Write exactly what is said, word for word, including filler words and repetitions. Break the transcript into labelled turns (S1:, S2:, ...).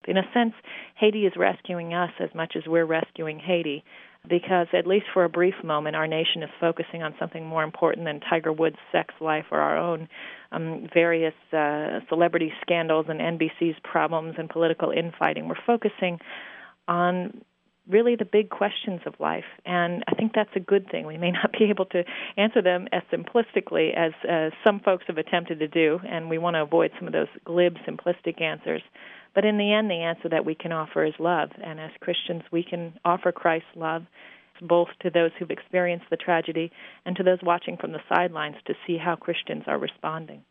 S1: In a sense, Haiti is rescuing us as much as we're rescuing Haiti, because at least for a brief moment, our nation is focusing on something more important than Tiger Woods' sex life or our own um, various uh, celebrity scandals and N B C's problems and political infighting. We're focusing on really the big questions of life, and I think that's a good thing. We may not be able to answer them as simplistically as uh, some folks have attempted to do, and we want to avoid some of those glib, simplistic answers. But in the end, the answer that we can offer is love, and as Christians, we can offer Christ's love both to those who've experienced the tragedy and to those watching from the sidelines to see how Christians are responding.